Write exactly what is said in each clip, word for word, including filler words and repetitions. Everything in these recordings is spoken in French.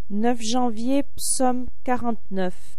neuf janvier, psaume quarante-neuf.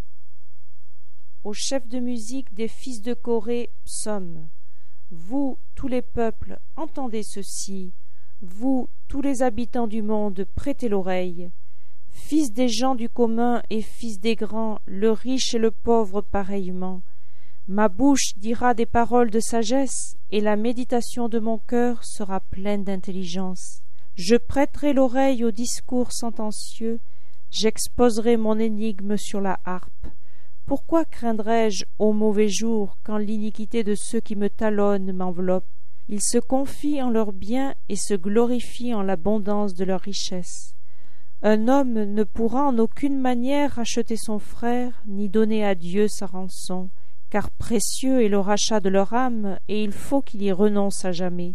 Au chef de musique des fils de Corée, psaume. Vous, tous les peuples, entendez ceci. Vous, tous les habitants du monde, prêtez l'oreille. Fils des gens du commun et fils des grands, le riche et le pauvre pareillement. Ma bouche dira des paroles de sagesse, et la méditation de mon cœur sera pleine d'intelligence. Je prêterai l'oreille aux discours sentencieux, j'exposerai mon énigme sur la harpe. Pourquoi craindrais-je, ô mauvais jour, quand l'iniquité de ceux qui me talonnent m'enveloppe? Ils se confient en leurs biens et se glorifient en l'abondance de leurs richesses. Un homme ne pourra en aucune manière racheter son frère, ni donner à Dieu sa rançon, car précieux est le rachat de leur âme, et il faut qu'il y renonce à jamais,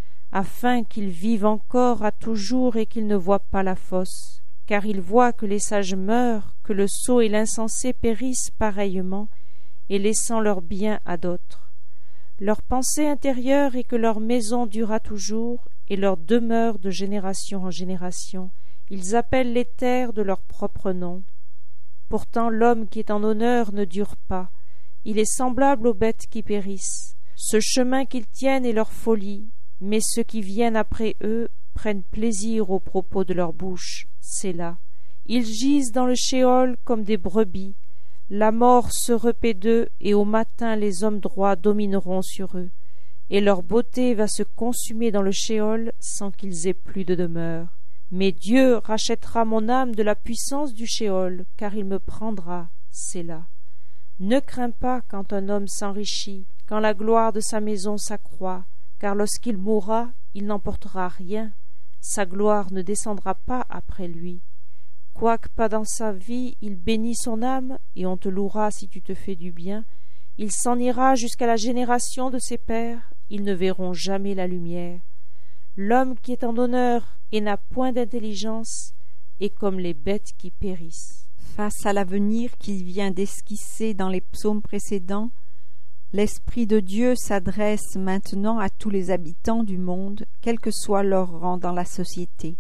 afin qu'ils vivent encore à toujours et qu'ils ne voient pas la fosse. Car ils voient que les sages meurent, que le sot et l'insensé périssent pareillement, et laissant leurs biens à d'autres. Leur pensée intérieure est que leur maison durera toujours, et leur demeure de génération en génération. Ils appellent les terres de leur propre nom. Pourtant l'homme qui est en honneur ne dure pas, il est semblable aux bêtes qui périssent. Ce chemin qu'ils tiennent est leur folie, mais ceux qui viennent après eux prennent plaisir aux propos de leur bouche. C'est là. Ils gisent dans le shéol comme des brebis. La mort se repaît d'eux, et au matin les hommes droits domineront sur eux. Et leur beauté va se consumer dans le shéol sans qu'ils aient plus de demeure. Mais Dieu rachètera mon âme de la puissance du shéol, car il me prendra, c'est là. Ne crains pas quand un homme s'enrichit, quand la gloire de sa maison s'accroît, car lorsqu'il mourra, il n'emportera rien. Sa gloire ne descendra pas après lui. Quoique pas dans sa vie, il bénit son âme, et on te louera si tu te fais du bien. Il s'en ira jusqu'à la génération de ses pères, ils ne verront jamais la lumière. L'homme qui est en honneur et n'a point d'intelligence est comme les bêtes qui périssent. Face à l'avenir qu'il vient d'esquisser dans les psaumes précédents, l'Esprit de Dieu s'adresse maintenant à tous les habitants du monde, quel que soit leur rang dans la société.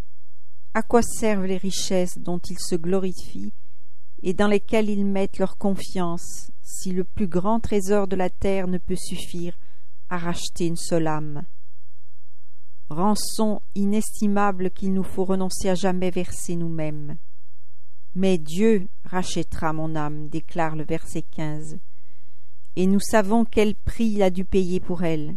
À quoi servent les richesses dont ils se glorifient et dans lesquelles ils mettent leur confiance, si le plus grand trésor de la terre ne peut suffire à racheter une seule âme? Rançon inestimable qu'il nous faut renoncer à jamais verser nous-mêmes. Mais Dieu rachètera mon âme, déclare le verset quinze. Et nous savons quel prix il a dû payer pour elle.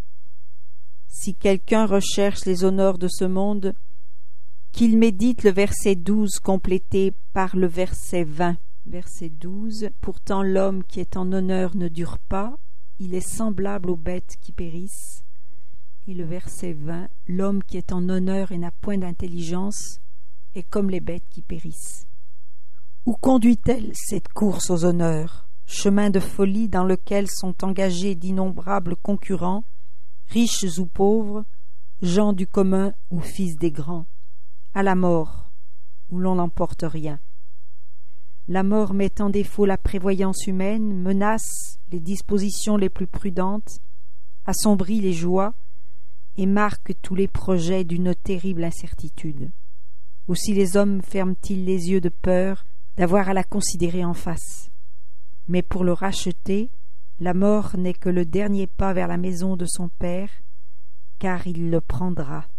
Si quelqu'un recherche les honneurs de ce monde, qu'il médite le verset douze complété par le verset vingt. Verset douze. Pourtant l'homme qui est en honneur ne dure pas, il est semblable aux bêtes qui périssent. Et le verset vingt. L'homme qui est en honneur et n'a point d'intelligence est comme les bêtes qui périssent. Où conduit-elle cette course aux honneurs? Chemin de folie dans lequel sont engagés d'innombrables concurrents, riches ou pauvres, gens du commun ou fils des grands, à la mort, où l'on n'emporte rien. La mort met en défaut la prévoyance humaine, menace les dispositions les plus prudentes, assombrit les joies et marque tous les projets d'une terrible incertitude. Aussi les hommes ferment-ils les yeux de peur d'avoir à la considérer en face. Mais pour le racheter, la mort n'est que le dernier pas vers la maison de son Père, car il le prendra.